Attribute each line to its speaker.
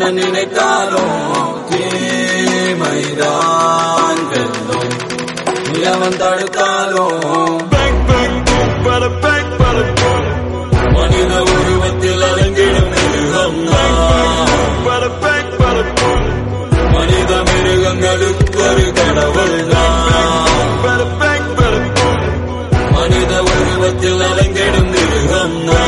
Speaker 1: நினைத்தாலும் தீமைதான் வெல்லும். நிலவன் தடுத்தாலும் மனித உருவத்தில் அலங்கிடும் மிருகம். மனித மிருகங்களுக்கு ஒரு கடவுள். மனித உருவத்தில் அலங்கிடும் மிருகம்.